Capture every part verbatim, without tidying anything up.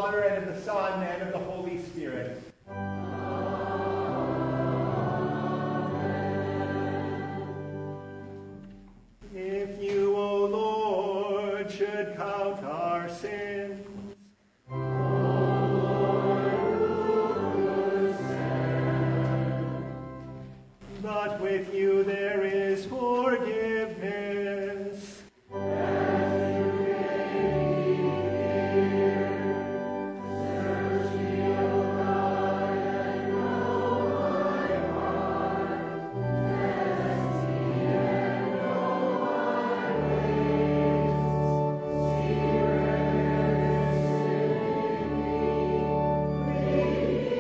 Father, and of the Son, and of the Holy Spirit. If you, O Lord, should count our sins, but with you there is forgiveness. As you may hear, search me, O God, and know my heart. Test me and know my ways. See whether there is sin in me. Lead me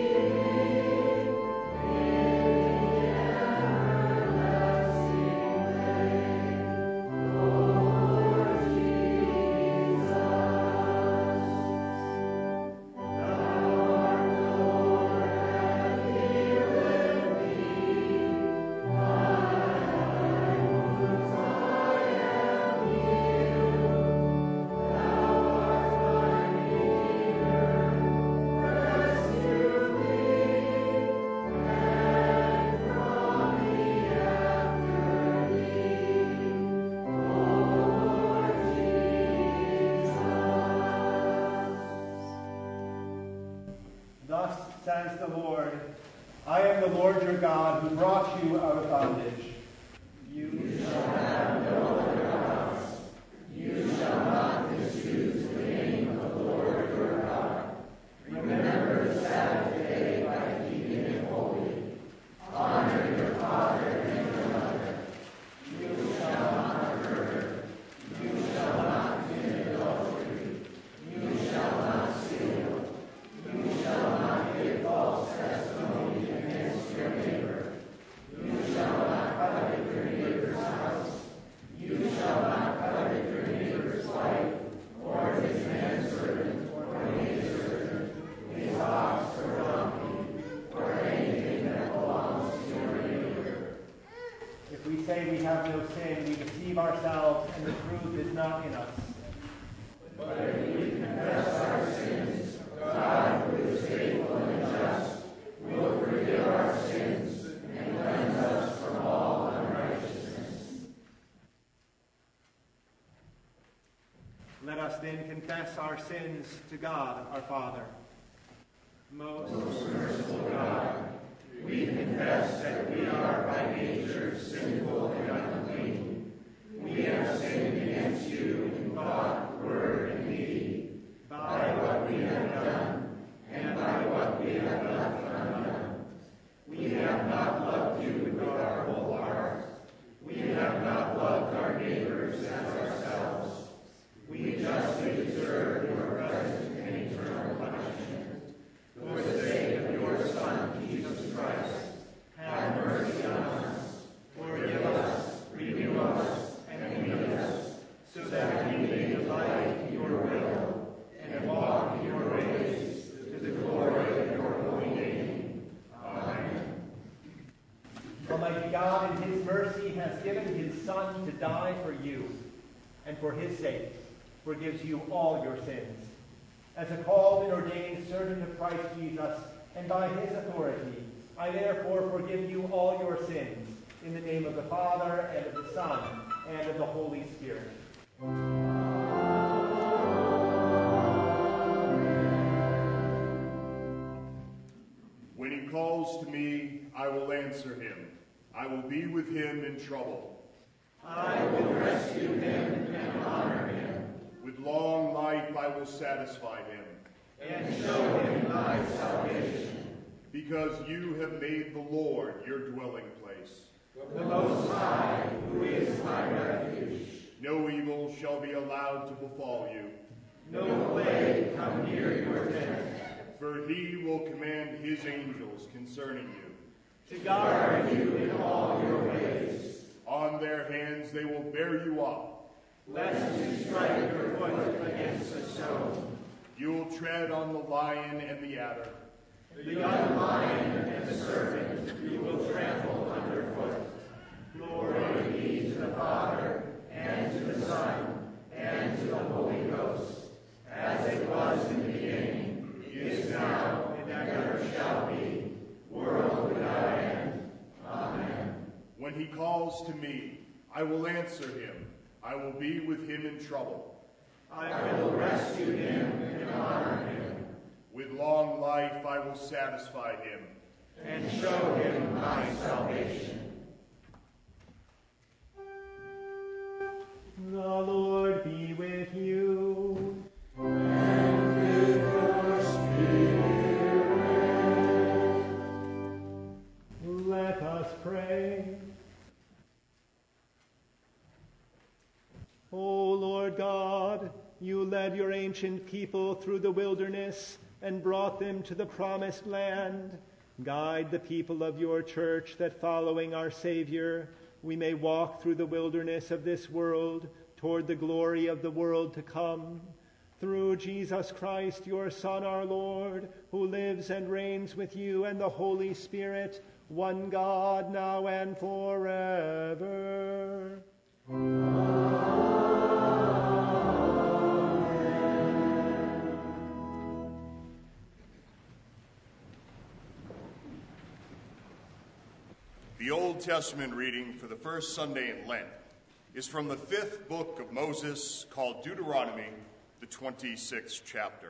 Thus says the Lord, I am the Lord your God, who brought you out of bondage. You shall have no other gods. You shall not misuse the name of the Lord your God. Remember the Sabbath day by keeping it holy. Honor your father and your mother. You shall not murder. You shall not commit adultery. You shall not steal. You shall not give false testimony against your neighbor. You shall not covet your neighbor's house. You shall not covet your neighbor's wife, or his manservant, or maidservant, his ox or donkey, or anything that belongs to your neighbor. If we say we have no sin, we deceive ourselves, and the truth is not in us. But if we confess our sins, God, who is faithful and just, will forgive our sins and cleanse us from all unrighteousness. Let us then confess our sins to God, our Father. Most, Most merciful God, we confess that we are by nature sinful and unclean. We have sinned against you in thought, word, and deed, by what we have done, and by what we have left undone. We have not loved you with our whole heart. We have not loved our neighbors as ourselves. We justly deserve your present and eternal punishment. For the sake of your Son, Jesus Christ, have mercy on us. Forgive us, renew us, and lead us, so that we may delight in your will and walk in your ways, to the glory of your holy name. Amen. Almighty God, in his mercy, has given his Son to die for you, and for his sake forgives you all your sins. As a called and ordained servant of Christ Jesus, and by his authority, I therefore forgive you all your sins, in the name of the Father, and of the Son, and of the Holy Spirit. When he calls to me, I will answer him. I will be with him in trouble. I will rescue him and honor him. With long life I will satisfy him. And show him my salvation. Because you have made the Lord your dwelling place. The Most High, who is my refuge. No evil shall be allowed to befall you. No plague come near your tent. For he will command his angels concerning you, to guard you in all your ways. On their hands they will bear you up, lest you strike your foot against a stone. You will tread on the lion and the adder. The young lion and the serpent you will trample underfoot. Glory be to the Father, and to the Son, and to the Holy Ghost, as it was in the beginning, he calls to me, I will answer him. I will be with him in trouble. I will rescue him and honor him. With long life I will satisfy him and show him my salvation. The Lord be with you. And with your spirit. Let us pray. O Lord God, you led your ancient people through the wilderness and brought them to the promised land. Guide the people of your church that following our Savior, we may walk through the wilderness of this world toward the glory of the world to come. Through Jesus Christ, your Son, our Lord, who lives and reigns with you and the Holy Spirit, one God, now and forever. The Old Testament reading for the first Sunday in Lent is from the fifth book of Moses, called Deuteronomy, the twenty-sixth chapter.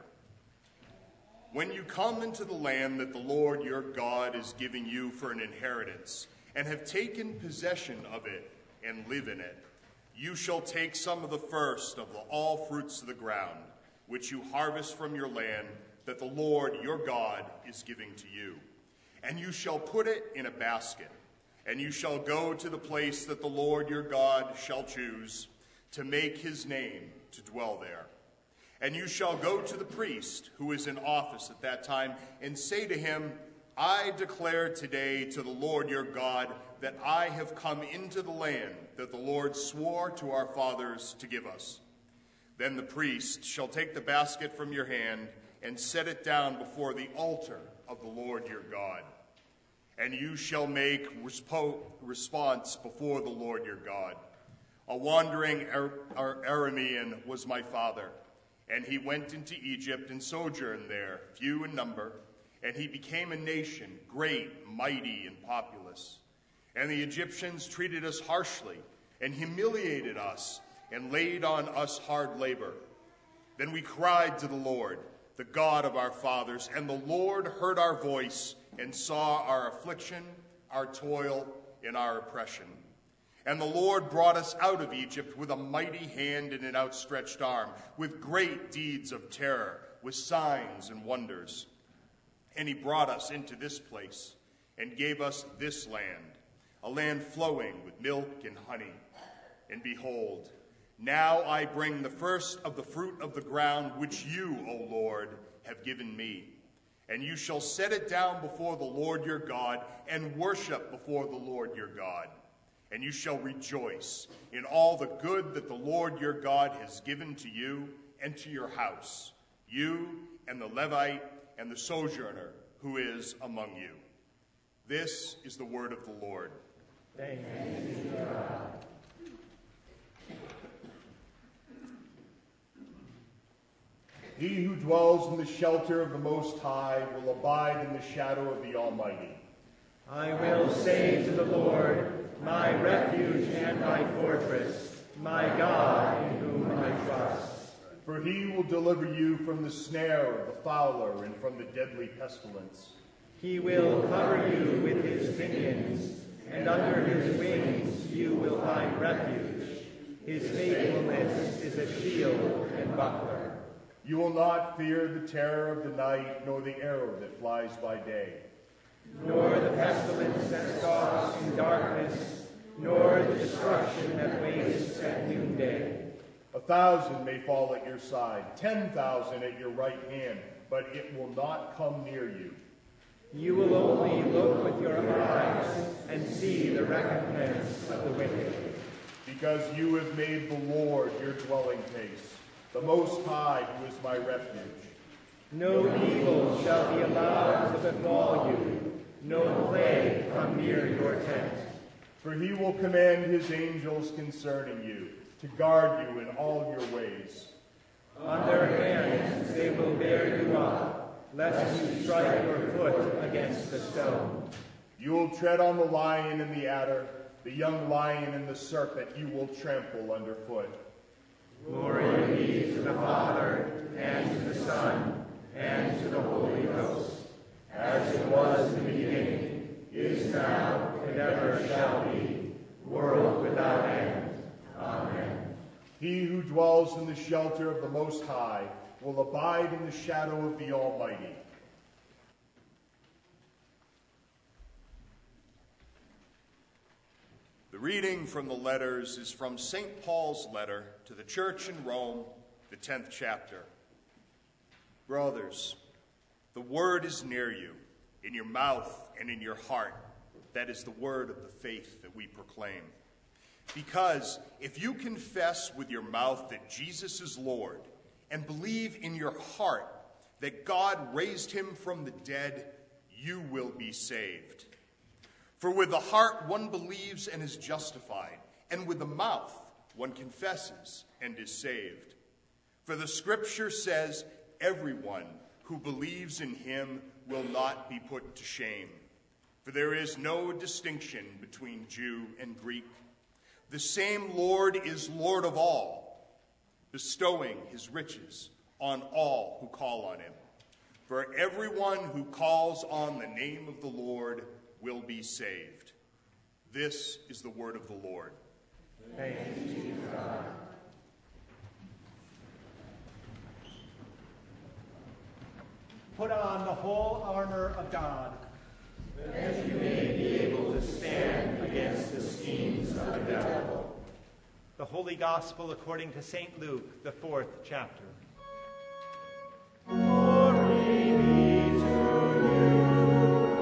When you come into the land that the Lord your God is giving you for an inheritance, and have taken possession of it and live in it, you shall take some of the first of the, all fruits of the ground, which you harvest from your land that the Lord your God is giving to you. And you shall put it in a basket. And you shall go to the place that the Lord your God shall choose to make his name to dwell there. And you shall go to the priest who is in office at that time and say to him, I declare today to the Lord your God that I have come into the land that the Lord swore to our fathers to give us. Then the priest shall take the basket from your hand and set it down before the altar of the Lord your God. And you shall make respo- response before the Lord your God. A wandering Ar- Ar- Aramean was my father, and he went into Egypt and sojourned there, few in number, and he became a nation, great, mighty, and populous. And the Egyptians treated us harshly and humiliated us and laid on us hard labor. Then we cried to the Lord, the God of our fathers, and the Lord heard our voice and saw our affliction, our toil, and our oppression. And the Lord brought us out of Egypt with a mighty hand and an outstretched arm, with great deeds of terror, with signs and wonders. And he brought us into this place and gave us this land, a land flowing with milk and honey. And behold, now I bring the first of the fruit of the ground which you, O Lord, have given me. And you shall set it down before the Lord your God and worship before the Lord your God. And you shall rejoice in all the good that the Lord your God has given to you and to your house, you and the Levite and the sojourner who is among you. This is the word of the Lord. Thanks be to God. He who dwells in the shelter of the Most High will abide in the shadow of the Almighty. I will say to the Lord, my refuge and my fortress, my God in whom I trust. For he will deliver you from the snare of the fowler and from the deadly pestilence. He will cover you with his pinions, and under his wings you will find refuge. His faithfulness is a shield and buckler. You will not fear the terror of the night, nor the arrow that flies by day. Nor the pestilence that stalks in darkness, nor the destruction that wastes at noonday. A thousand may fall at your side, ten thousand at your right hand, but it will not come near you. You will only look with your eyes and see the recompense of the wicked. Because you have made the Lord your dwelling place, the Most High, who is my refuge. No evil shall be allowed to befall you, no plague come near your tent. For he will command his angels concerning you, to guard you in all your ways. On their hands they will bear you up, lest you strike your foot against the stone. You will tread on the lion and the adder, The young lion and the serpent you will trample underfoot. Glory be to the Father, and to the Son, and to the Holy Ghost, as it was in the beginning, is now, and ever shall be, world without end. Amen. He who dwells in the shelter of the Most High will abide in the shadow of the Almighty. The reading from the letters is from Saint Paul's letter to the church in Rome, the tenth chapter. Brothers, the word is near you, in your mouth and in your heart. That is the word of the faith that we proclaim. Because if you confess with your mouth that Jesus is Lord, and believe in your heart that God raised him from the dead, you will be saved. For with the heart one believes and is justified, and with the mouth one confesses and is saved. For the scripture says, everyone who believes in him will not be put to shame. For there is no distinction between Jew and Greek. The same Lord is Lord of all, bestowing his riches on all who call on him. For everyone who calls on the name of the Lord will be saved. This is the word of the Lord. Thanks be to God. Put on the whole armor of God, that you may be able to stand against the schemes of the devil. The Holy Gospel according to Saint Luke, the fourth chapter. Glory be to you,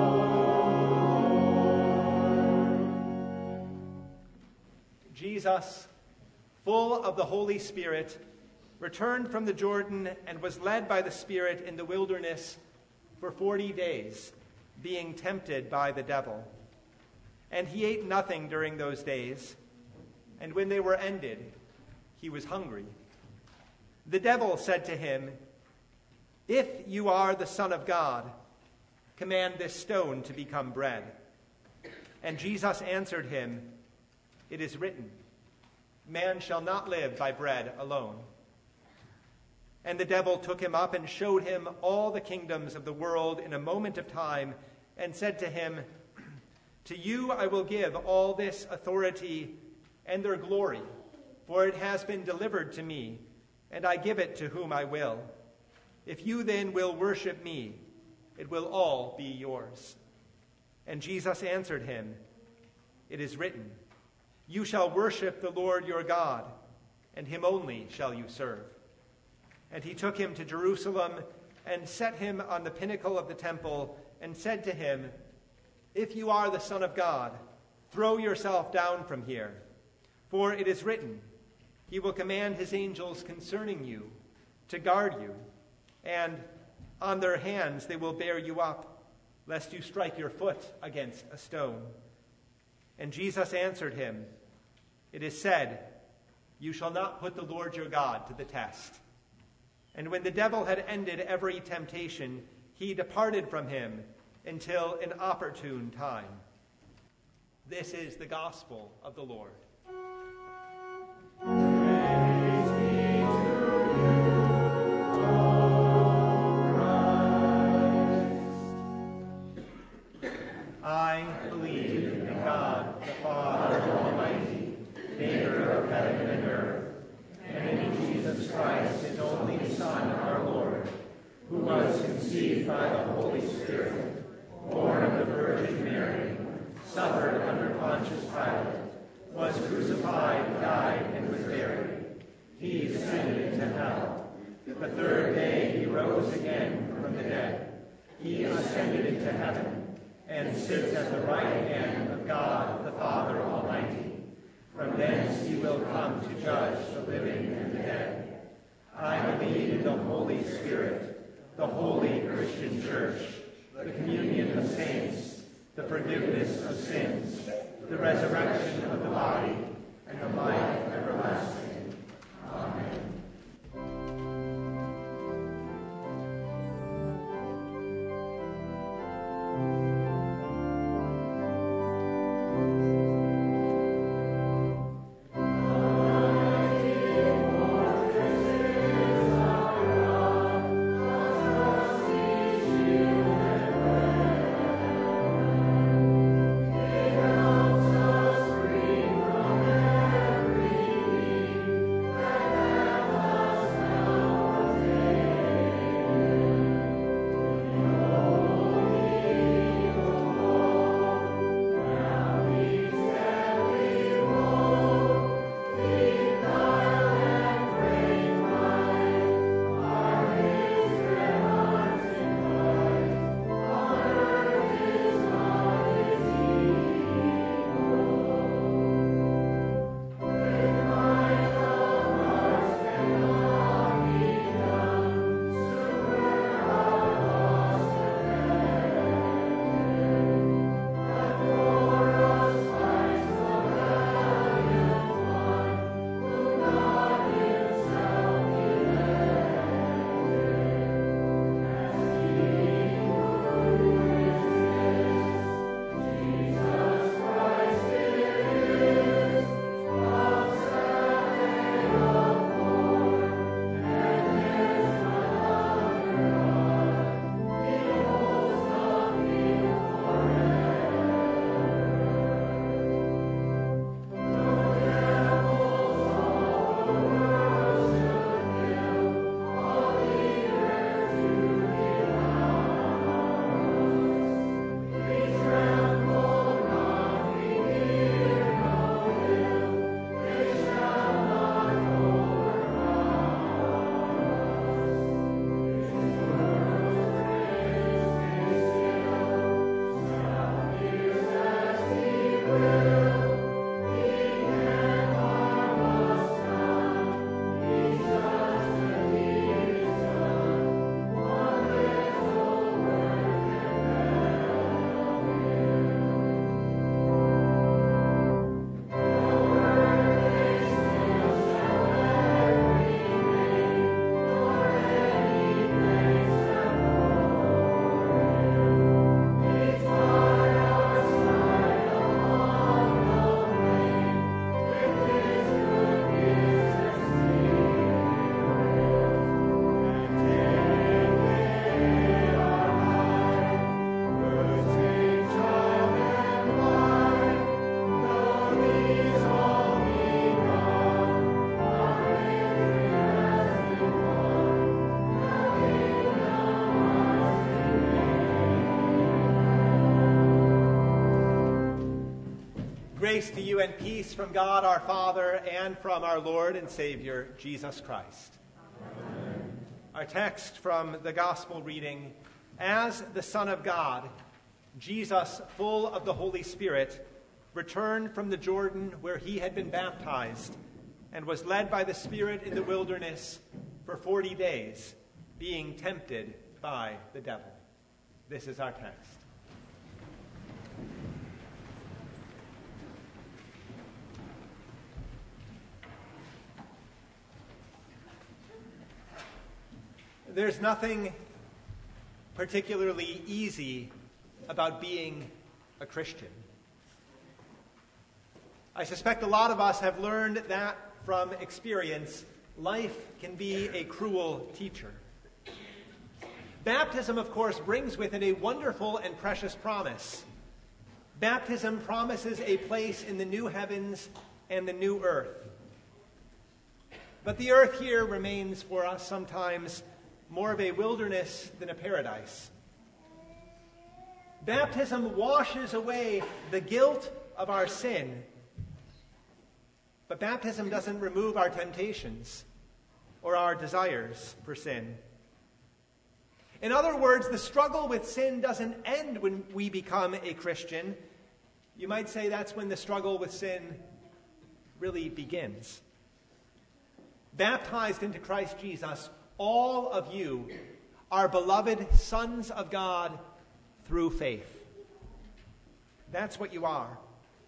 Lord. Jesus, full of the Holy Spirit, returned from the Jordan and was led by the Spirit in the wilderness for forty days, being tempted by the devil. And he ate nothing during those days, and when they were ended, he was hungry. The devil said to him, "If you are the Son of God, command this stone to become bread." And Jesus answered him, "It is written, man shall not live by bread alone." And the devil took him up and showed him all the kingdoms of the world in a moment of time, and said to him, "To you I will give all this authority and their glory, for it has been delivered to me, and I give it to whom I will. If you then will worship me, it will all be yours." And Jesus answered him, "It is written, you shall worship the Lord your God, and him only shall you serve." And he took him to Jerusalem and set him on the pinnacle of the temple and said to him, "If you are the Son of God, throw yourself down from here. For it is written, he will command his angels concerning you to guard you, and on their hands they will bear you up, lest you strike your foot against a stone." And Jesus answered him, "It is said, you shall not put the Lord your God to the test." And when the devil had ended every temptation, he departed from him until an opportune time. This is the gospel of the Lord. Praise be to you, O Christ. I believe in God, the Father Almighty, maker of heaven and earth, and in Jesus Christ, his only Son, our Lord, who was conceived by the Holy Spirit, born of the Virgin Mary, suffered under Pontius Pilate, was crucified, died, and was buried. He descended into hell. The third day he rose again from the dead. He ascended into heaven, and sits at the right hand of God, the Father Almighty. From thence he will come to judge the living and the dead. I believe in the Holy Spirit, the holy Christian Church, the communion of saints, the forgiveness of sins, the resurrection of the body, and the life everlasting. Amen. Thank you. Grace to you and peace from God our Father and from our Lord and Savior, Jesus Christ. Amen. Our text from the Gospel reading, as the Son of God, Jesus, full of the Holy Spirit, returned from the Jordan where he had been baptized and was led by the Spirit in the wilderness for forty days, being tempted by the devil. This is our text. There's nothing particularly easy about being a Christian. I suspect a lot of us have learned that from experience. Life can be a cruel teacher. Baptism, of course, brings with it a wonderful and precious promise. Baptism promises a place in the new heavens and the new earth. But the earth here remains for us sometimes more of a wilderness than a paradise. Baptism washes away the guilt of our sin, but baptism doesn't remove our temptations or our desires for sin. In other words, the struggle with sin doesn't end when we become a Christian. You might say that's when the struggle with sin really begins. Baptized into Christ Jesus, all of you are beloved sons of God through faith. That's what you are.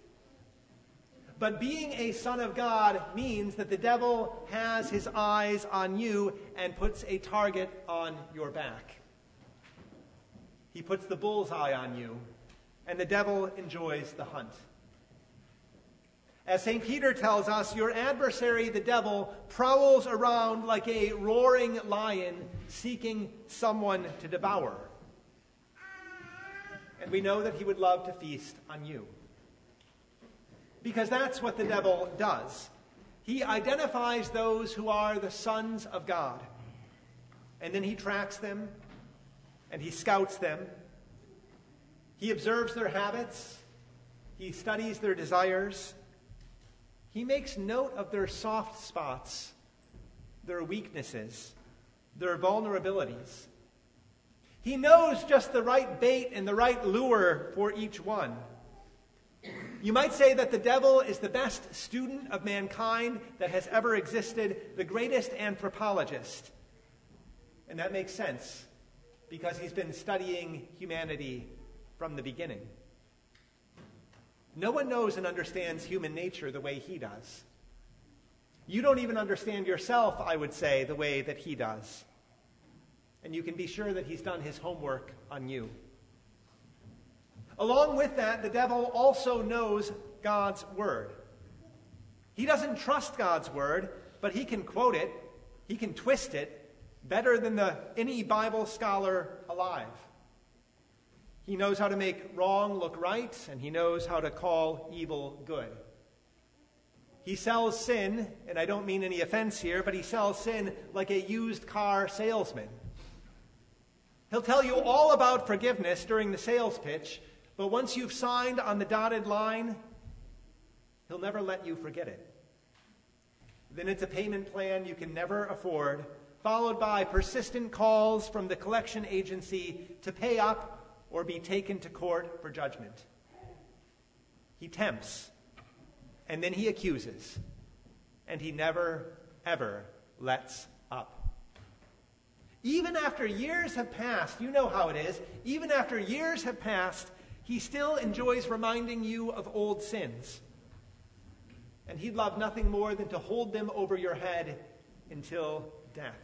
But being a son of God means that the devil has his eyes on you and puts a target on your back. He puts the bullseye on you, and the devil enjoys the hunt. As Saint Peter tells us, your adversary, the devil, prowls around like a roaring lion seeking someone to devour. And we know that he would love to feast on you. Because that's what the devil does. He identifies those who are the sons of God. And then he tracks them, and he scouts them. He observes their habits. He studies their desires. He makes note of their soft spots, their weaknesses, their vulnerabilities. He knows just the right bait and the right lure for each one. You might say that the devil is the best student of mankind that has ever existed, the greatest anthropologist. And that makes sense, because he's been studying humanity from the beginning. No one knows and understands human nature the way he does. You don't even understand yourself, I would say, the way that he does. And you can be sure that he's done his homework on you. Along with that, the devil also knows God's word. He doesn't trust God's word, but he can quote it, he can twist it better than the, any Bible scholar alive. He knows how to make wrong look right, and he knows how to call evil good. He sells sin, and I don't mean any offense here, but he sells sin like a used car salesman. He'll tell you all about forgiveness during the sales pitch, but once you've signed on the dotted line, he'll never let you forget it. Then it's a payment plan you can never afford, followed by persistent calls from the collection agency to pay up or be taken to court for judgment. He tempts, and then he accuses, and he never, ever lets up. Even after years have passed, you know how it is, even after years have passed, he still enjoys reminding you of old sins. And he'd love nothing more than to hold them over your head until death.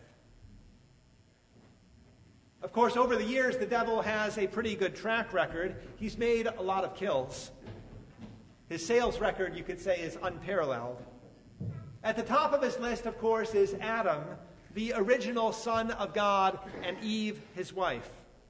Of course, over the years, the devil has a pretty good track record. He's made a lot of kills. His sales record, you could say, is unparalleled. At the top of his list, of course, is Adam, the original son of God, and Eve, his wife.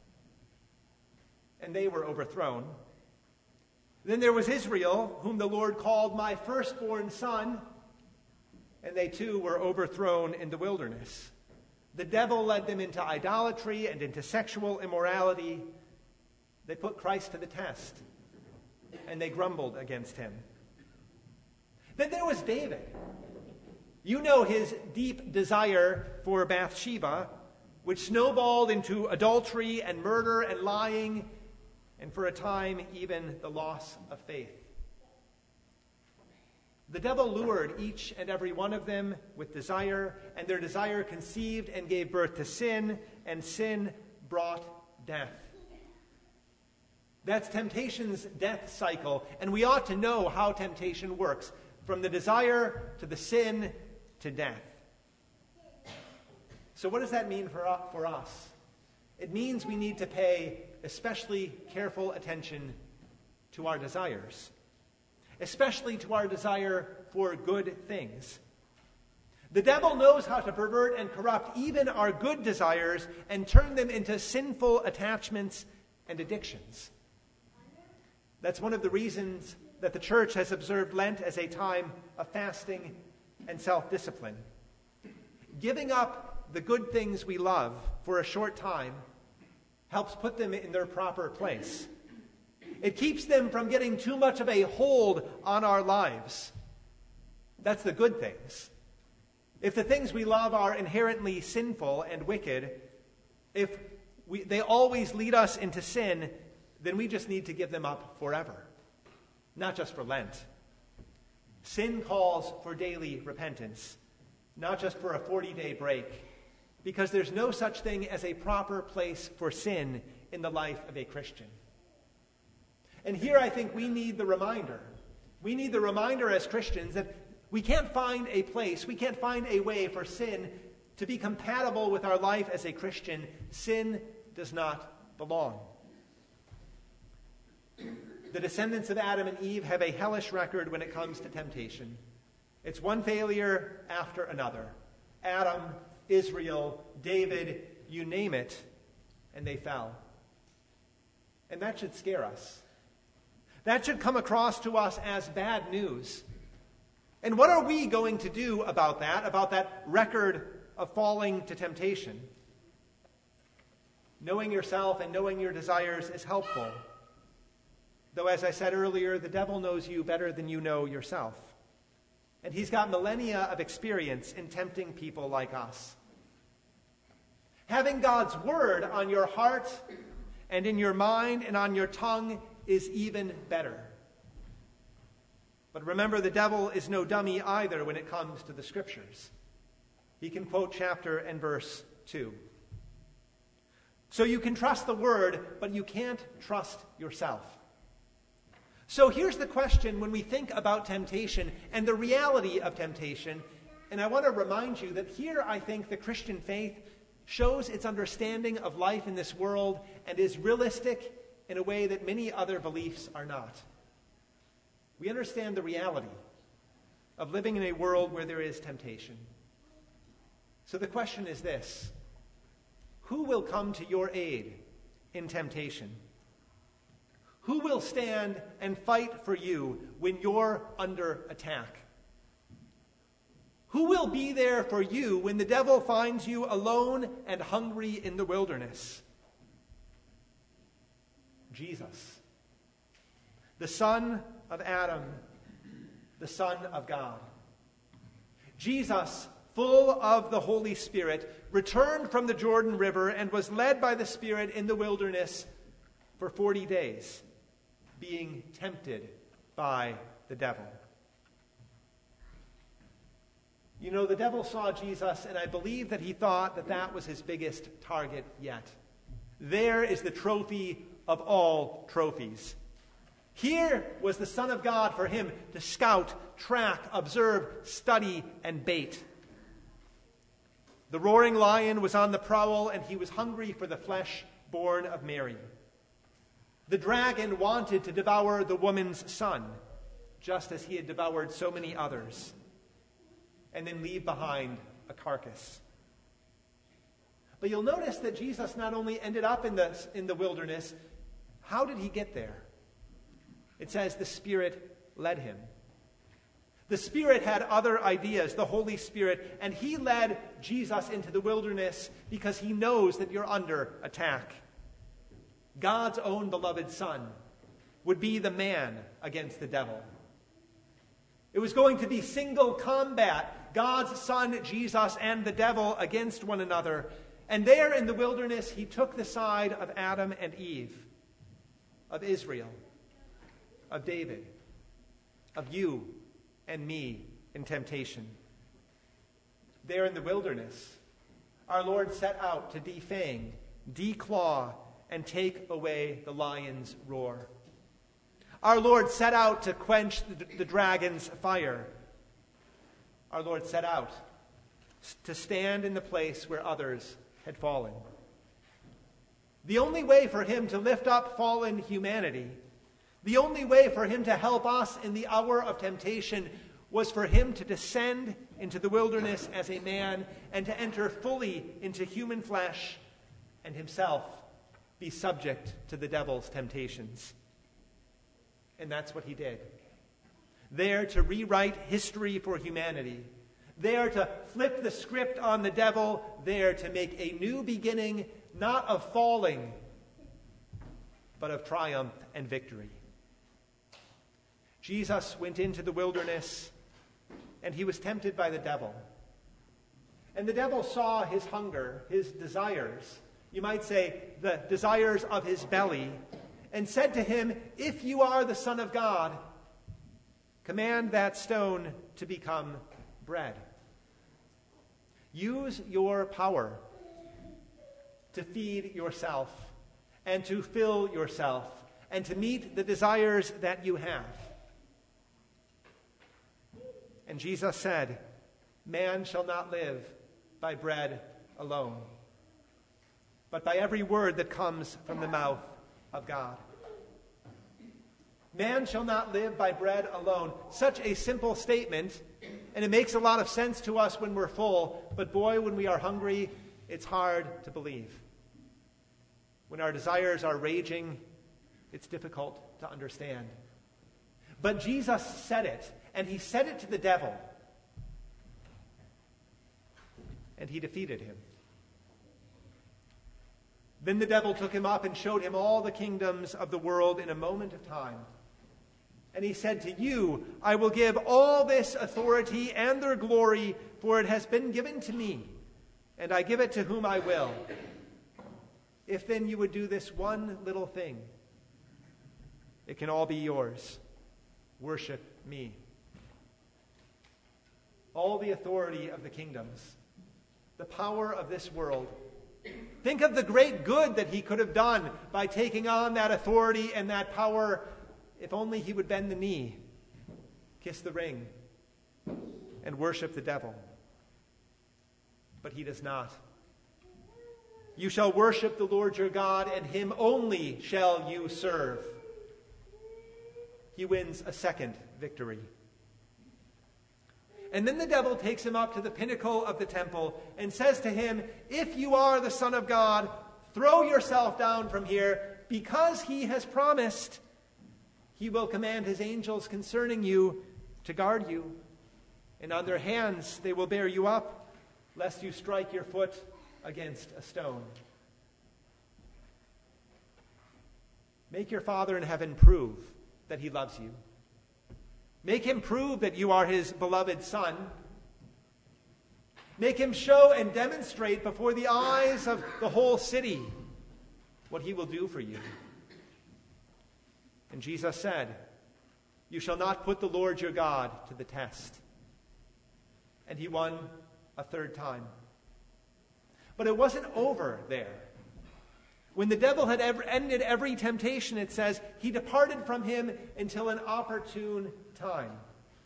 And they were overthrown. Then there was Israel, whom the Lord called my firstborn son, and they too were overthrown in the wilderness. The devil led them into idolatry and into sexual immorality. They put Christ to the test, and they grumbled against him. Then there was David. You know his deep desire for Bathsheba, which snowballed into adultery and murder and lying, and for a time even the loss of faith. The devil lured each and every one of them with desire, and their desire conceived and gave birth to sin, and sin brought death. That's temptation's death cycle, and we ought to know how temptation works, from the desire to the sin to death. So what does that mean for, for us? It means we need to pay especially careful attention to our desires, especially to our desire for good things. The devil knows how to pervert and corrupt even our good desires and turn them into sinful attachments and addictions. That's one of the reasons that the church has observed Lent as a time of fasting and self-discipline. Giving up the good things we love for a short time helps put them in their proper place. It keeps them from getting too much of a hold on our lives. That's the good things. If the things we love are inherently sinful and wicked, if we, they always lead us into sin, then we just need to give them up forever, not just for Lent. Sin calls for daily repentance, not just for a forty-day break, because there's no such thing as a proper place for sin in the life of a Christian. And here I think we need the reminder. We need the reminder as Christians that we can't find a place, we can't find a way for sin to be compatible with our life as a Christian. Sin does not belong. The descendants of Adam and Eve have a hellish record when it comes to temptation. It's one failure after another. Adam, Israel, David, you name it, and they fell. And that should scare us. That should come across to us as bad news. And what are we going to do about that, about that record of falling to temptation? Knowing yourself and knowing your desires is helpful. Though, as I said earlier, the devil knows you better than you know yourself. And he's got millennia of experience in tempting people like us. Having God's word on your heart and in your mind and on your tongue is even better. But remember, the devil is no dummy either when it comes to the scriptures. He can quote chapter and verse too. So you can trust the word, but you can't trust yourself. So here's the question when we think about temptation and the reality of temptation. And I want to remind you that here I think the Christian faith shows its understanding of life in this world and is realistic in a way that many other beliefs are not. We understand the reality of living in a world where there is temptation. So the question is this: who will come to your aid in temptation? Who will stand and fight for you when you're under attack? Who will be there for you when the devil finds you alone and hungry in the wilderness? Jesus, the Son of Adam, the Son of God. Jesus, full of the Holy Spirit, returned from the Jordan River and was led by the Spirit in the wilderness for forty days, being tempted by the devil. You know, the devil saw Jesus, and I believe that he thought that that was his biggest target yet. There is the trophy of all trophies. Here was the Son of God for him to scout, track, observe, study, and bait. The roaring lion was on the prowl, and he was hungry for the flesh born of Mary. The dragon wanted to devour the woman's son, just as he had devoured so many others, and then leave behind a carcass. But you'll notice that Jesus not only ended up in the, in the wilderness, how did he get there? It says the Spirit led him. The Spirit had other ideas, the Holy Spirit, and he led Jesus into the wilderness because he knows that you're under attack. God's own beloved Son would be the man against the devil. It was going to be single combat, God's Son, Jesus, and the devil against one another. And there in the wilderness, he took the side of Adam and Eve, of Israel, of David, of you and me in temptation. There in the wilderness, our Lord set out to defang, declaw, and take away the lion's roar. Our Lord set out to quench the, the dragon's fire. Our Lord set out to stand in the place where others had fallen. The only way for him to lift up fallen humanity, the only way for him to help us in the hour of temptation, was for him to descend into the wilderness as a man and to enter fully into human flesh and himself be subject to the devil's temptations. And that's what he did. There to rewrite history for humanity. There to flip the script on the devil. There to make a new beginning, not of falling, but of triumph and victory. Jesus went into the wilderness and he was tempted by the devil. And the devil saw his hunger, his desires, you might say the desires of his belly, and said to him, "If you are the Son of God, command that stone to become bread." Use your power to feed yourself and to fill yourself and to meet the desires that you have. And Jesus said, "Man shall not live by bread alone, but by every word that comes from the mouth of God." Man shall not live by bread alone. Such a simple statement, and it makes a lot of sense to us when we're full, but boy, when we are hungry, it's hard to believe. When our desires are raging, it's difficult to understand. But Jesus said it, and he said it to the devil, and he defeated him. Then the devil took him up and showed him all the kingdoms of the world in a moment of time. And he said, "To you I will give all this authority and their glory, for it has been given to me, and I give it to whom I will. If then you would do this one little thing, it can all be yours. Worship me." All the authority of the kingdoms, the power of this world. Think of the great good that he could have done by taking on that authority and that power, if only he would bend the knee, kiss the ring, and worship the devil. But he does not. "You shall worship the Lord your God, and him only shall you serve." He wins a second victory. And then the devil takes him up to the pinnacle of the temple and says to him, "If you are the Son of God, throw yourself down from here, because he has promised he will command his angels concerning you to guard you, and on their hands they will bear you up, lest you strike your foot against a stone." Make your Father in heaven prove that he loves you. Make him prove that you are his beloved Son. Make him show and demonstrate before the eyes of the whole city what he will do for you. And Jesus said, "You shall not put the Lord your God to the test." And he won a third time. But it wasn't over there. When the devil had ever ended every temptation, it says, he departed from him until an opportune time.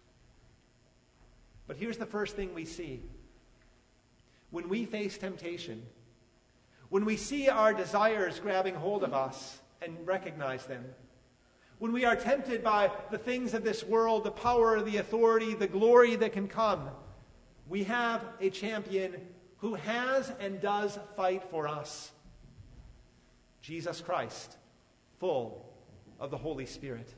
But here's the first thing we see. When we face temptation, when we see our desires grabbing hold of us and recognize them, when we are tempted by the things of this world, the power, the authority, the glory that can come, we have a champion who has and does fight for us. Jesus Christ, full of the Holy Spirit.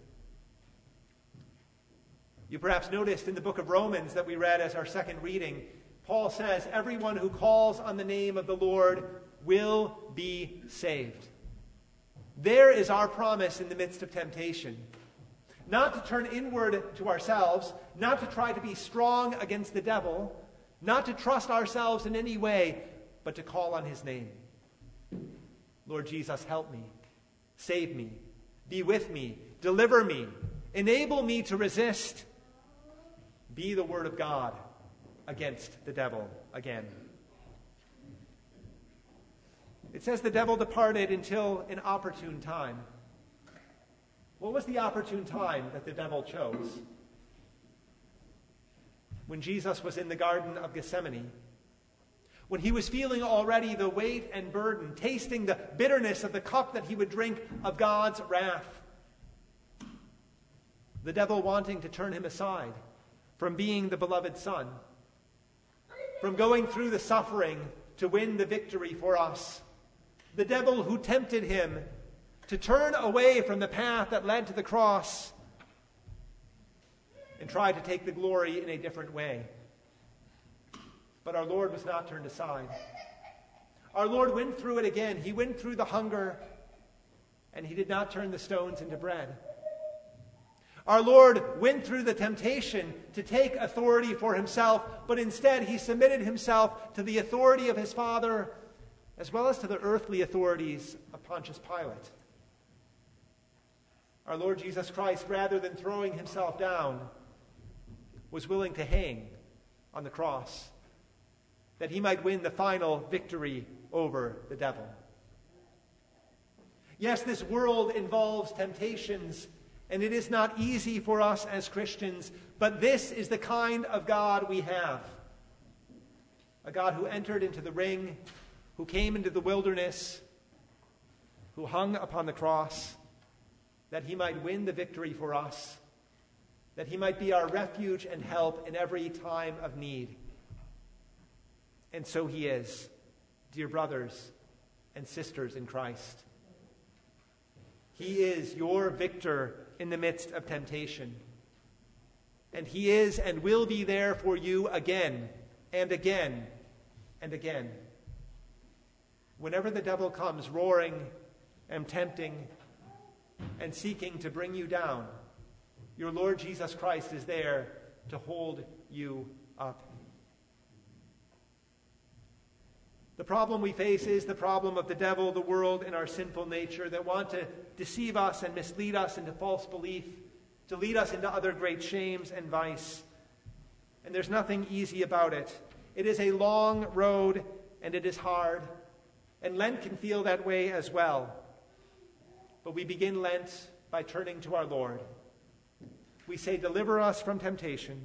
You perhaps noticed in the book of Romans that we read as our second reading, Paul says, "Everyone who calls on the name of the Lord will be saved." There is our promise in the midst of temptation. not to turn inward to ourselves, not to try to be strong against the devil, not to trust ourselves in any way, but to call on his name. Lord Jesus, help me, save me, be with me, deliver me, enable me to resist. Be the word of God against the devil again. It says the devil departed until an opportune time. What was the opportune time that the devil chose? When Jesus was in the Garden of Gethsemane, when he was feeling already the weight and burden, tasting the bitterness of the cup that he would drink of God's wrath. The devil wanting to turn him aside from being the beloved Son, from going through the suffering to win the victory for us. The devil who tempted him to turn away from the path that led to the cross and try to take the glory in a different way. But our Lord was not turned aside. Our Lord went through it again. He went through the hunger, and he did not turn the stones into bread. Our Lord went through the temptation to take authority for himself, but instead he submitted himself to the authority of his Father, as well as to the earthly authorities of Pontius Pilate. Our Lord Jesus Christ, rather than throwing himself down, was willing to hang on the cross, that he might win the final victory over the devil. Yes, this world involves temptations, and it is not easy for us as Christians, but this is the kind of God we have. A God who entered into the ring, who came into the wilderness, who hung upon the cross, that he might win the victory for us, that he might be our refuge and help in every time of need. And so he is, dear brothers and sisters in Christ. He is your victor in the midst of temptation. And he is and will be there for you again and again and again. Whenever the devil comes roaring and tempting and seeking to bring you down, your Lord Jesus Christ is there to hold you up. The problem we face is the problem of the devil, the world, and our sinful nature that want to deceive us and mislead us into false belief, to lead us into other great shames and vice. And there's nothing easy about it. It is a long road, and it is hard. And Lent can feel that way as well. But we begin Lent by turning to our Lord. We say, deliver us from temptation.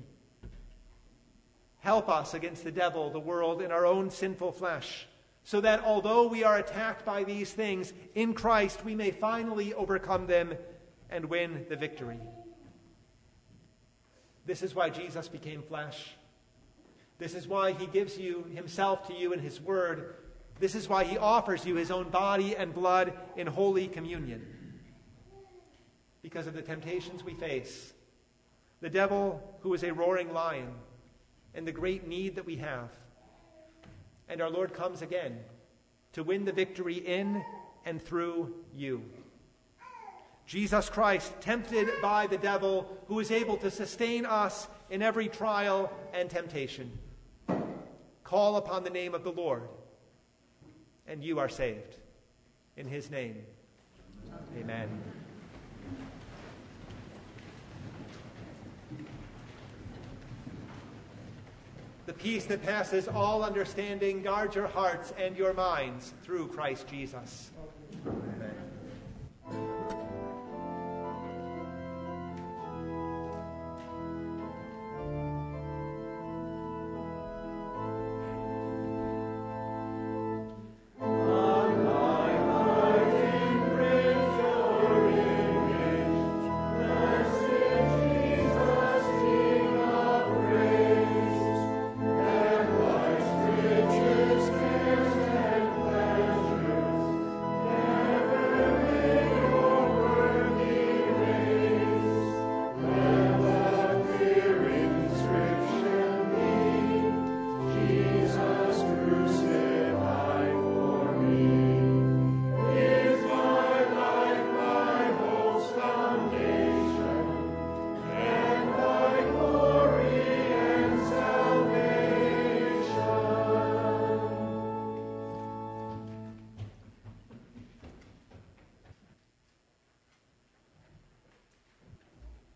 Help us against the devil, the world, and our own sinful flesh, so that although we are attacked by these things, in Christ we may finally overcome them and win the victory. This is why Jesus became flesh. This is why he gives you himself to you in his word. This is why he offers you his own body and blood in holy communion. Because of the temptations we face, the devil who is a roaring lion, and the great need that we have. And our Lord comes again to win the victory in and through you. Jesus Christ, tempted by the devil, who is able to sustain us in every trial and temptation. Call upon the name of the Lord, and you are saved. In his name, amen. The peace that passes all understanding guards your hearts and your minds through Christ Jesus. Amen.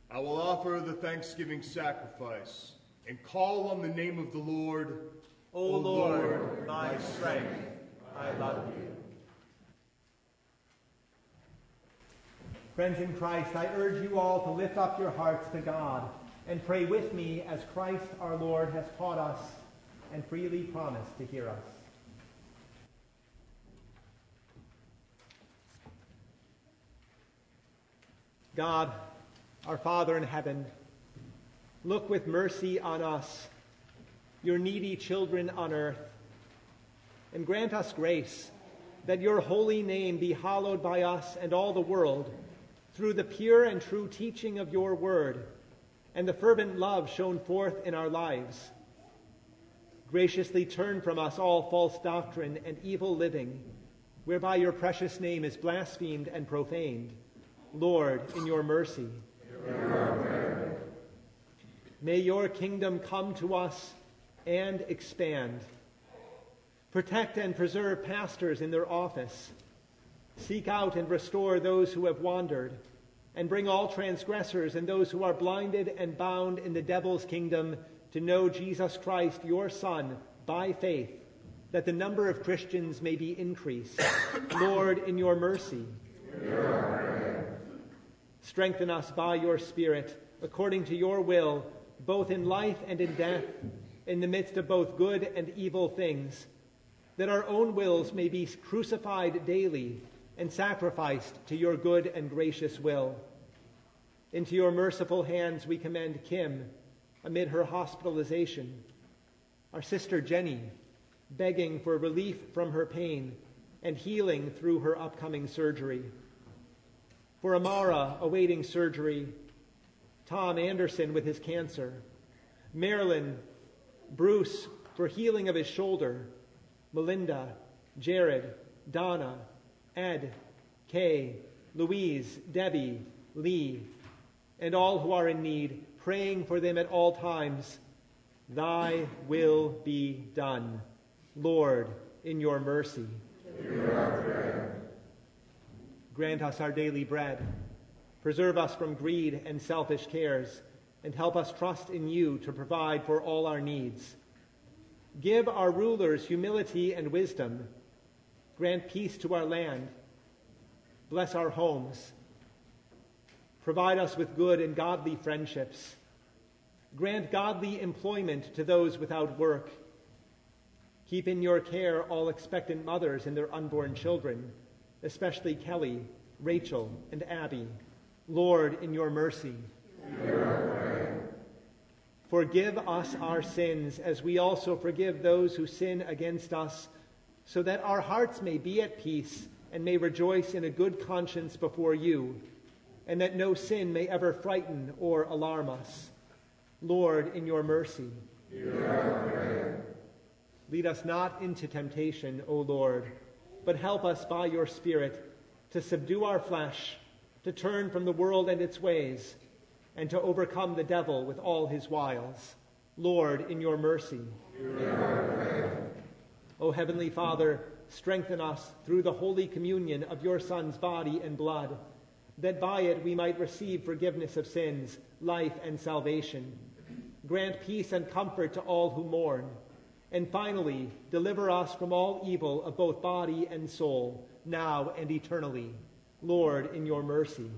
I will offer the thanksgiving sacrifice and call on the name of the Lord. O Lord, my strength, I love you. Friends in Christ, I urge you all to lift up your hearts to God and pray with me as Christ our Lord has taught us and freely promised to hear us. God, our Father in heaven, look with mercy on us, your needy children on earth, and grant us grace that your holy name be hallowed by us and all the world through the pure and true teaching of your word and the fervent love shown forth in our lives. Graciously turn from us all false doctrine and evil living, whereby your precious name is blasphemed and profaned. Lord, in your mercy. May your kingdom come to us and expand. Protect and preserve pastors in their office. Seek out and restore those who have wandered, and bring all transgressors and those who are blinded and bound in the devil's kingdom to know Jesus Christ, your Son, by faith, that the number of Christians may be increased. Lord, in your mercy. Strengthen us by your Spirit, according to your will, both in life and in death, in the midst of both good and evil things, that our own wills may be crucified daily and sacrificed to your good and gracious will. Into your merciful hands we commend Kim amid her hospitalization, our sister Jenny, begging for relief from her pain and healing through her upcoming surgery. For Amara, awaiting surgery, Tom Anderson with his cancer, Marilyn, Bruce for healing of his shoulder, Melinda, Jared, Donna, Ed, Kay, Louise, Debbie, Lee, and all who are in need, praying for them at all times. Thy will be done, Lord, in your mercy. Grant us our daily bread. Preserve us from greed and selfish cares, and help us trust in you to provide for all our needs. Give our rulers humility and wisdom. Grant peace to our land. Bless our homes. Provide us with good and godly friendships. Grant godly employment to those without work. Keep in your care all expectant mothers and their unborn children, especially Kelly, Rachel, and Abby. Lord, in your mercy. Forgive us our sins as we also forgive those who sin against us, so that our hearts may be at peace and may rejoice in a good conscience before you, and that no sin may ever frighten or alarm us. Lord, in your mercy. Lead us not into temptation, O Lord, but help us by your Spirit to subdue our flesh, to turn from the world and its ways, and to overcome the devil with all his wiles. Lord, in your mercy. O Heavenly Father, strengthen us through the holy communion of your Son's body and blood, that by it we might receive forgiveness of sins, life, and salvation. Grant peace and comfort to all who mourn. And finally, deliver us from all evil of both body and soul, now and eternally. Lord, in your mercy.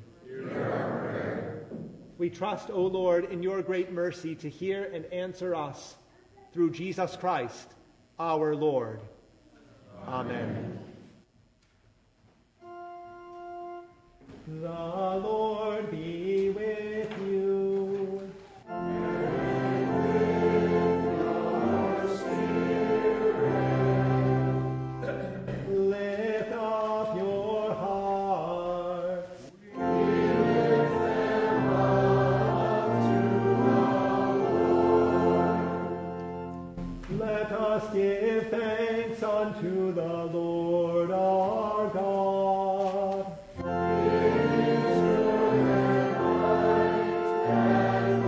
We trust, O Lord, in your great mercy to hear and answer us through Jesus Christ, our Lord. Amen. The Lord be with you. Lift up your hearts. We lift them up to the Lord. Let us give thanks unto the Lord our God. It is good and right that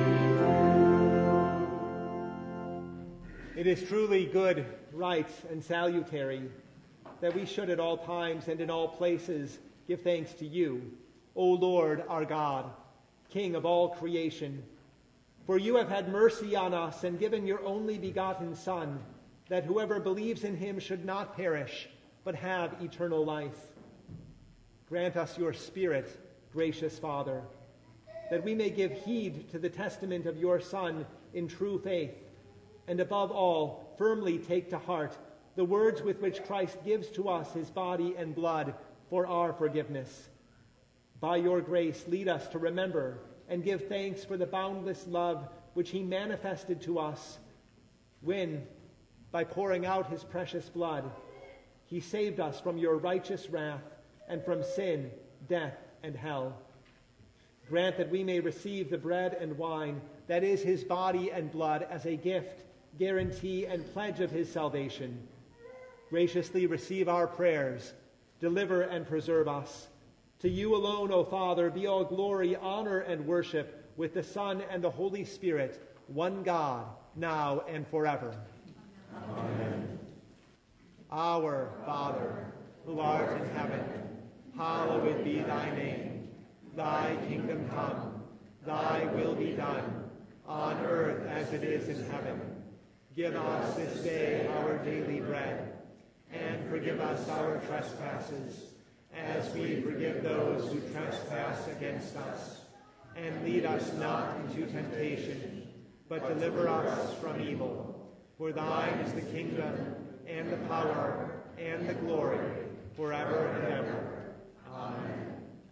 we do. It is truly good, right, and salutary that we should at all times and in all places give thanks to you, O Lord our God, King of all creation. For you have had mercy on us and given your only begotten Son, that whoever believes in him should not perish, but have eternal life. Grant us your Spirit, gracious Father, that we may give heed to the testament of your Son in true faith, and above all, firmly take to heart the words with which Christ gives to us his body and blood for our forgiveness. By your grace, lead us to remember and give thanks for the boundless love which he manifested to us when, by pouring out his precious blood, he saved us from your righteous wrath and from sin, death, and hell. Grant that we may receive the bread and wine, that is his body and blood, as a gift, guarantee, and pledge of his salvation. Graciously receive our prayers, deliver and preserve us. To you alone, O Father, be all glory, honor, and worship, with the Son and the Holy Spirit, one God, now and forever. Amen. Our Father, who art in heaven, hallowed be thy name. Thy kingdom come, thy will be done, on earth as it is in heaven. Give us this day our daily bread, and forgive us our trespasses, as we forgive those who trespass against us. And lead us not into temptation, but deliver us from evil. For thine is the kingdom, and the power, and the glory, forever and ever. Amen.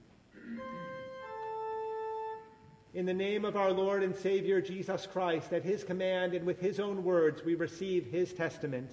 In the name of our Lord and Savior Jesus Christ, at his command and with his own words, we receive his testament.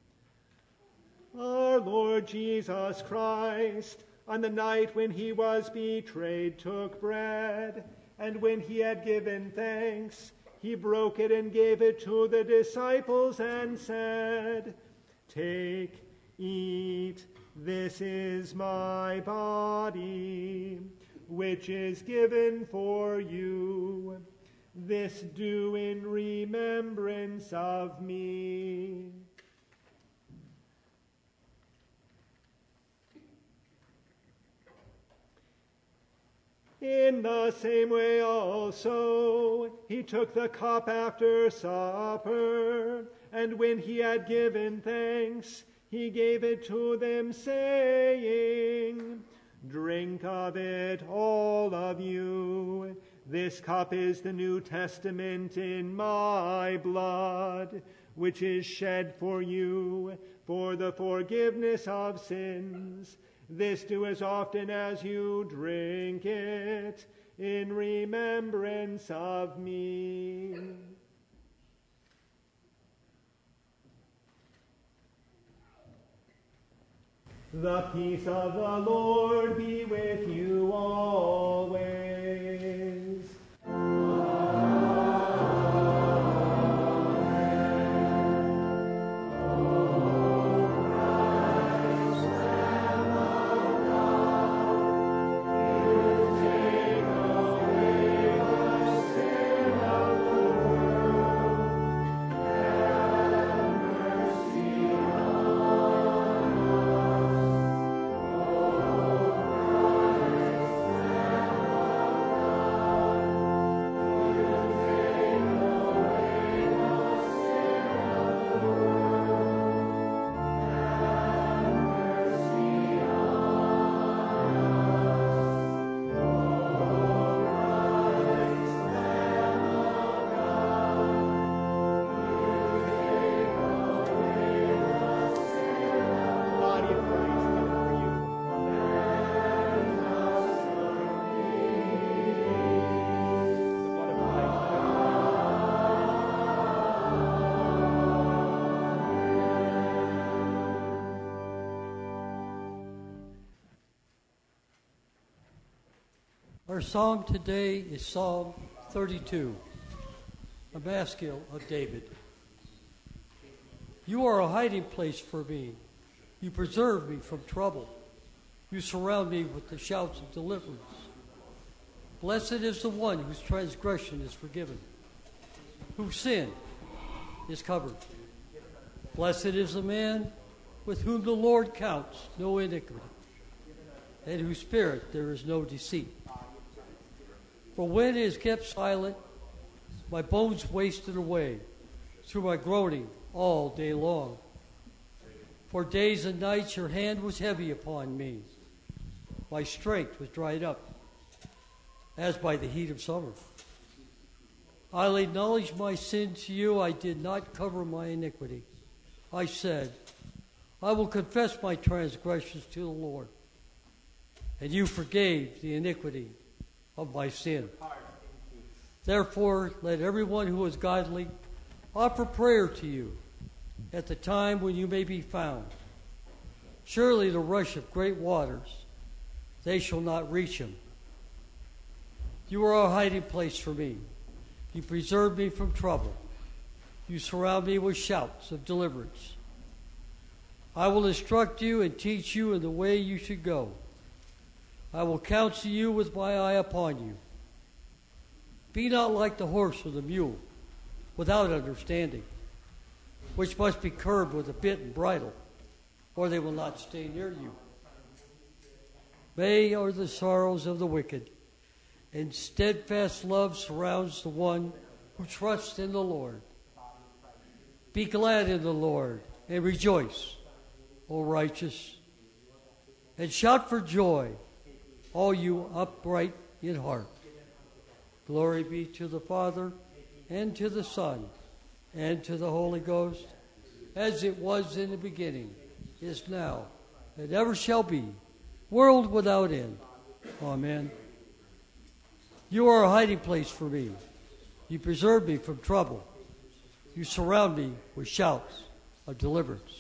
Our Lord Jesus Christ, on the night when he was betrayed, took bread, and when he had given thanks, he broke it and gave it to the disciples and said, "Take, eat, this is my body, which is given for you. This do in remembrance of me." In the same way also he took the cup after supper, and when he had given thanks, he gave it to them, saying, "Drink of it, all of you. This cup is the New Testament in my blood, which is shed for you for the forgiveness of sins. This do as often as you drink it in remembrance of me." The peace of the Lord be with you always. Our psalm today is Psalm thirty-two, a maskil of David. You are a hiding place for me. You preserve me from trouble. You surround me with the shouts of deliverance. Blessed is the one whose transgression is forgiven, whose sin is covered. Blessed is the man with whom the Lord counts no iniquity, and whose spirit there is no deceit. For when it is kept silent, my bones wasted away through my groaning all day long. For days and nights your hand was heavy upon me. My strength was dried up, as by the heat of summer. I'll acknowledge my sin to you. I did not cover my iniquity. I said, I will confess my transgressions to the Lord. And you forgave the iniquity of my sin. Therefore, let everyone who is godly offer prayer to you at the time when you may be found. Surely the rush of great waters, they shall not reach him. You are a hiding place for me. You preserve me from trouble. You surround me with shouts of deliverance. I will instruct you and teach you in the way you should go. I will counsel you with my eye upon you. Be not like the horse or the mule, without understanding, which must be curbed with a bit and bridle, or they will not stay near you. Many are the sorrows of the wicked, and steadfast love surrounds the one who trusts in the Lord. Be glad in the Lord, and rejoice, O righteous, and shout for joy, all you upright in heart. Glory be to the Father, and to the Son, and to the Holy Ghost, as it was in the beginning, is now, and ever shall be, world without end. Amen. You are a hiding place for me. You preserve me from trouble. You surround me with shouts of deliverance.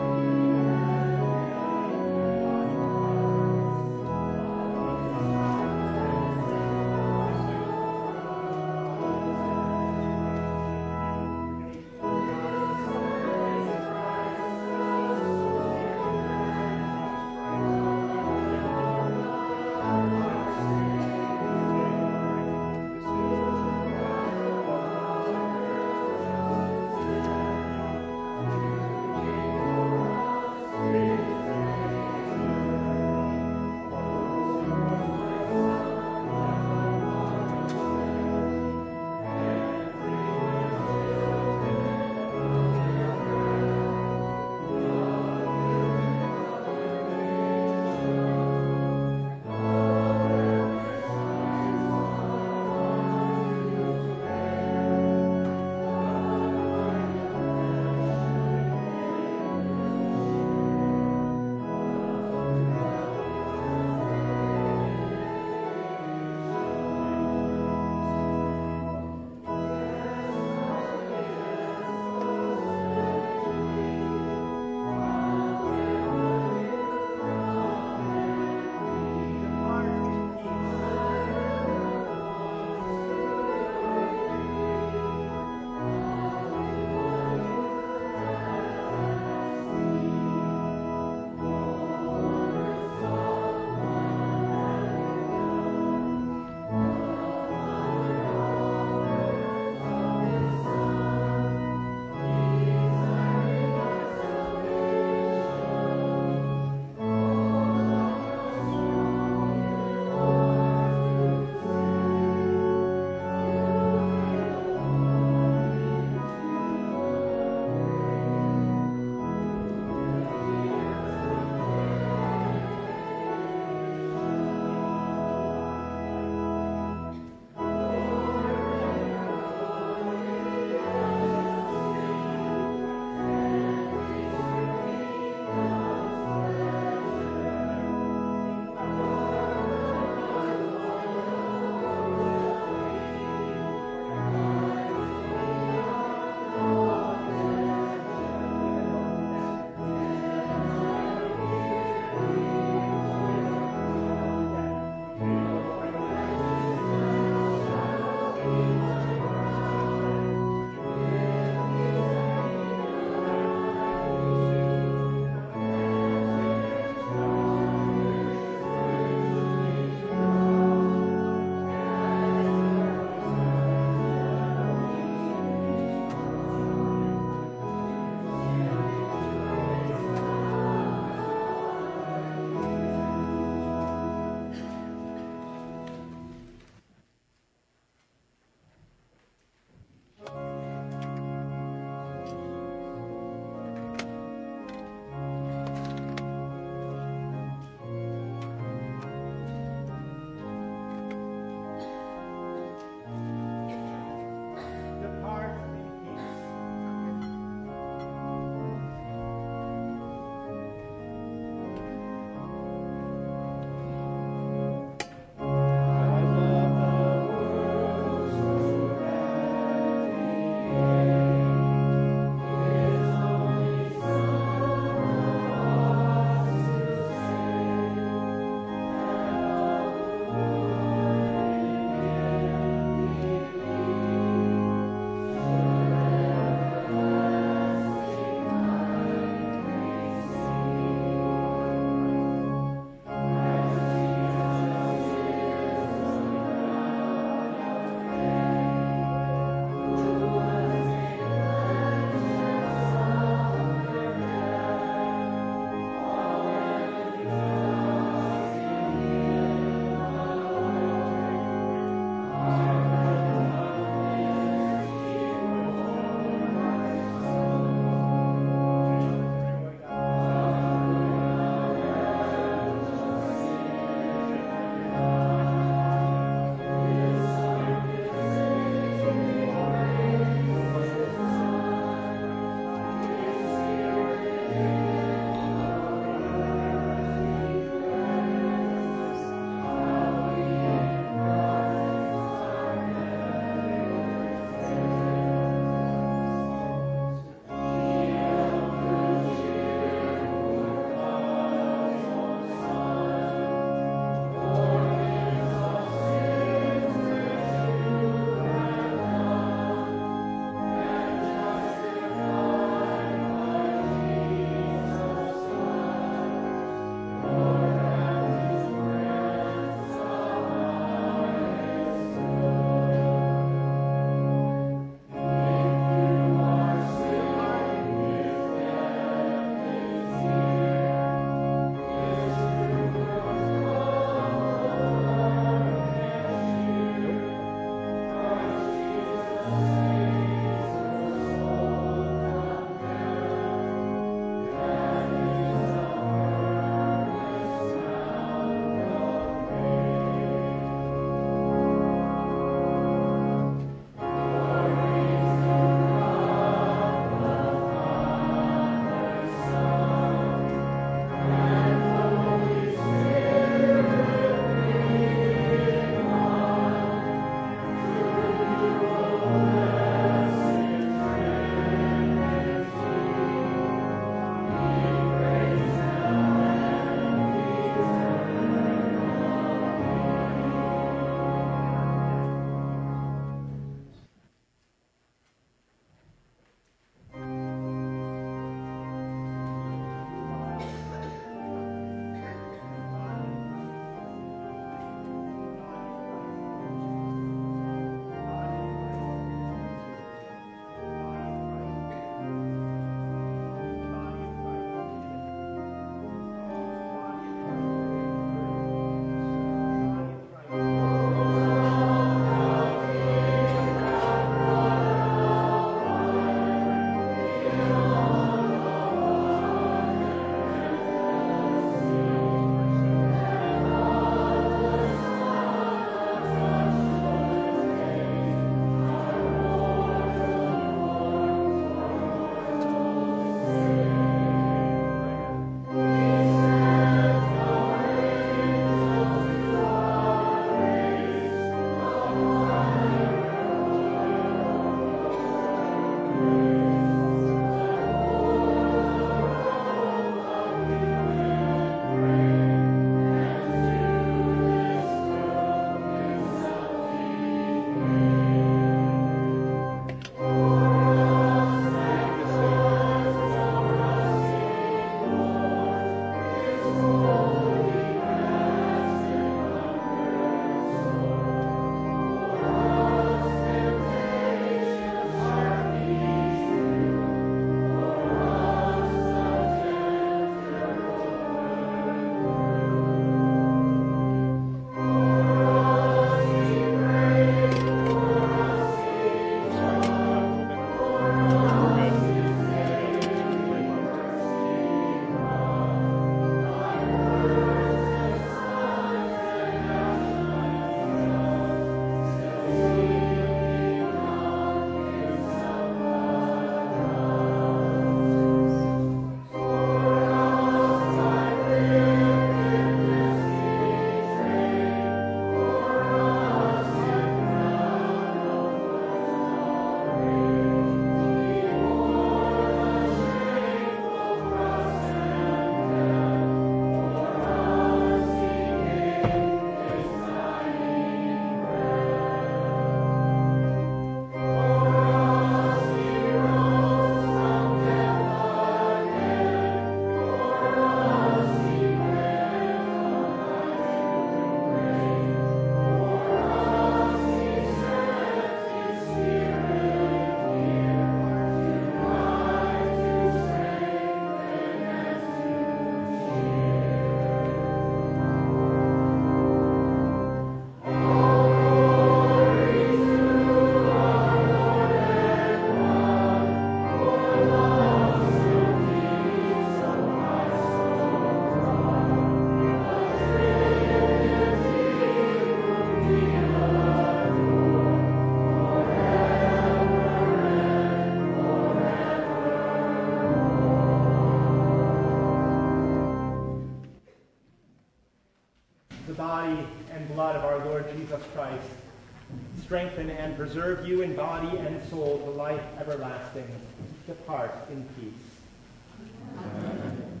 the body and blood of our Lord Jesus Christ, strengthen and preserve you in body and soul to life everlasting. Depart in peace. Amen.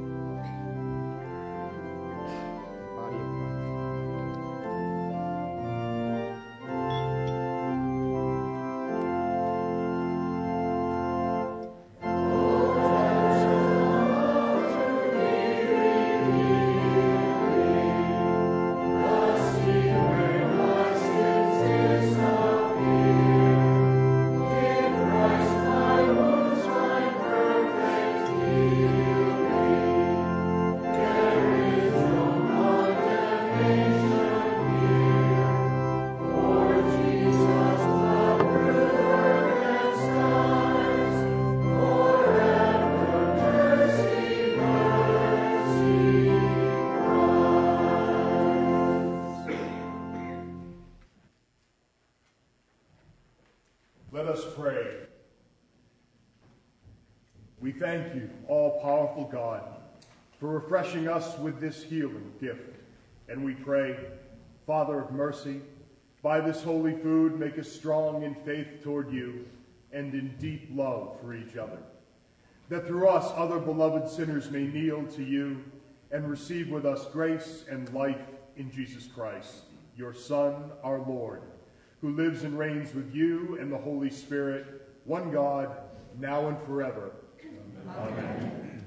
Body of Christ. Let us pray. We thank you, all-powerful God, for refreshing us with this healing gift. And we pray, Father of mercy, by this holy food make us strong in faith toward you and in deep love for each other, that through us other beloved sinners may kneel to you and receive with us grace and life in Jesus Christ, your Son, our Lord, who lives and reigns with you and the Holy Spirit, one God, now and forever. Amen.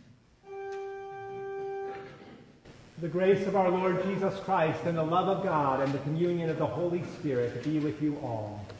Amen. The grace of our Lord Jesus Christ and the love of God and the communion of the Holy Spirit be with you all.